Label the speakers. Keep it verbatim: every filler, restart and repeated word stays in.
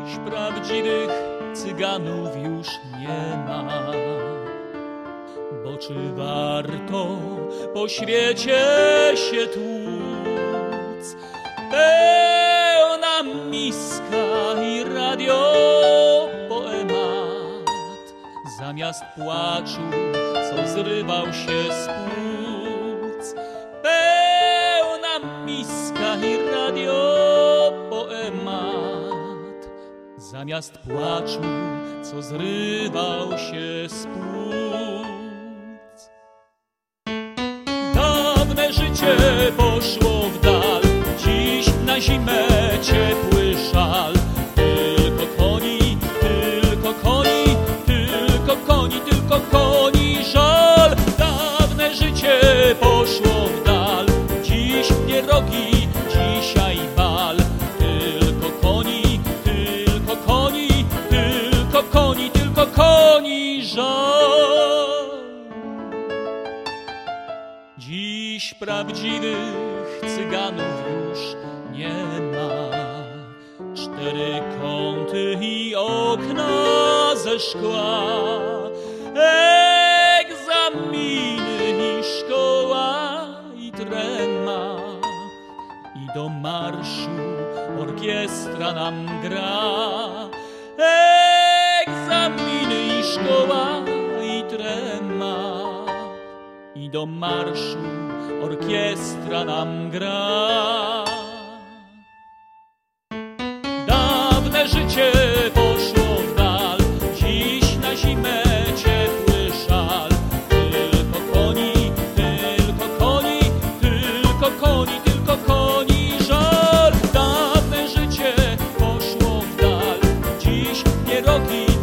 Speaker 1: Prawdziwych cyganów już nie ma. Bo czy warto po świecie się tłuc? Pełna miska i radio poemat. Zamiast płaczu, co zrywał się z płuc. Pełna miska i radio poemat. Zamiast płaczu, co zrywał się z płuc. Dawne życie poszło w dal, dziś na zimę ciepły szal. Tylko koni, tylko koni, tylko koni, tylko koni żal. Dawne życie poszło w dal, dziś pierogi, dzisiaj bal. Koni, tylko koni żal. Dziś prawdziwych cyganów już nie ma. Cztery kąty i okna ze szkła, egzaminy i szkoła i trema. I do marszu orkiestra nam gra. Egzaminy i szkoła i trema. I do marszu orkiestra nam gra. Dawne życie poszło w dal, dziś na zimę ciepły szal. Tylko koni, tylko koni, tylko koni, tylko koni żal. Dawne życie poszło w dal, dziś pierogi,